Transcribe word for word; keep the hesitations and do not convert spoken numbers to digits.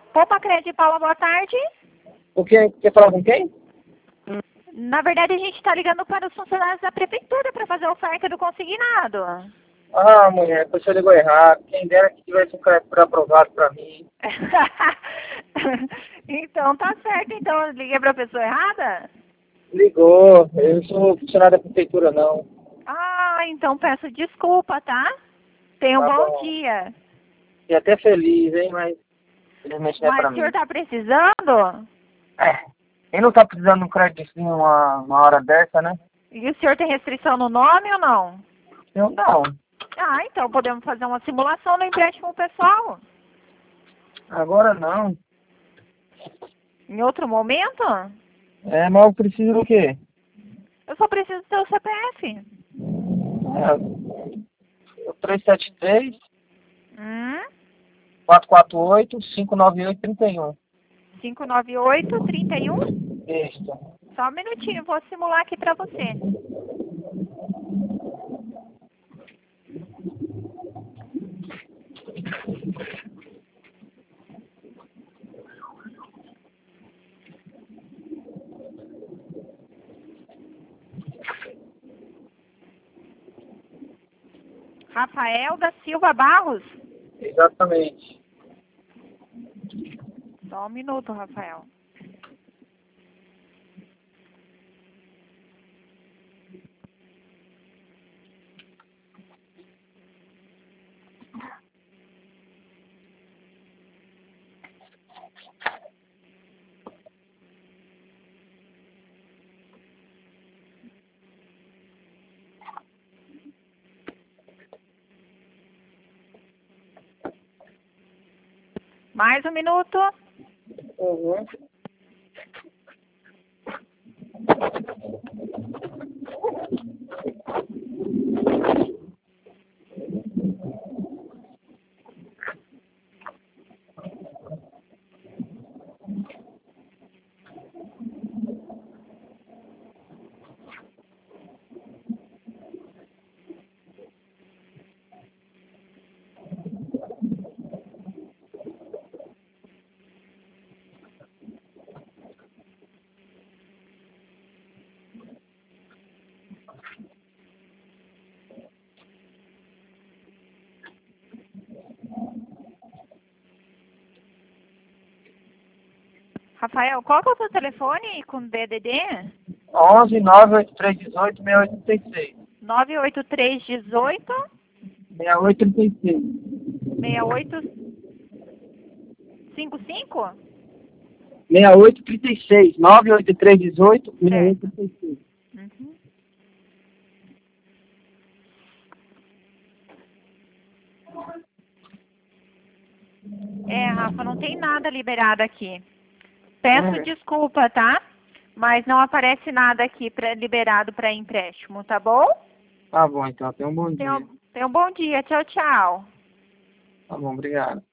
Poupa Crédito, Paula, boa tarde. O que? Quer falar com quem? Na verdade, a gente está ligando para os funcionários da prefeitura para fazer a oferta do consignado. Ah, mulher, você ligou errado. Quem dera que tivesse um crédito aprovado para mim. Então, tá certo. Então, eu liguei para a pessoa errada? Ligou. Eu não sou funcionário da prefeitura, não. Ah, então peço desculpa, tá? Tenha um Tá bom bom. dia. Fiquei até feliz, hein, mas infelizmente não é Mas para o senhor mim. está precisando? É. Quem não tá precisando de um crédito em uma, uma hora dessa, né? E o senhor tem restrição no nome ou não? Eu não. Ah, então podemos fazer uma simulação no empréstimo pessoal. Agora não. Em outro momento? É, mas eu preciso do quê? Eu só preciso do seu C P F. É, três sete três, Hum? quatro quatro oito, cinco nove oito, três um. cinco nove oito, trinta e um? Isso. Só um minutinho, vou simular aqui pra você. Rafael da Silva Barros. Exatamente. Só um minuto, Rafael. Mais um minuto. Uhum. Rafael, qual que é o seu telefone com D D D? onze, nove oito três, dezoito, sessenta e oito, trinta e seis. nove oito três um oito, sessenta e oito, trinta e seis. seis oito cinco cinco? sessenta e oito, trinta e seis. nove oito três, dezoito, sessenta e oito, Certo. trinta e seis. Uhum. É, Rafa, não tem nada liberado aqui. Peço Uhum. desculpa, tá? Mas não aparece nada aqui pra, liberado para empréstimo, tá bom? Tá bom, então. Tenha um bom Tenha dia. um, tenha um bom dia. Tchau, tchau. Tá bom, obrigado.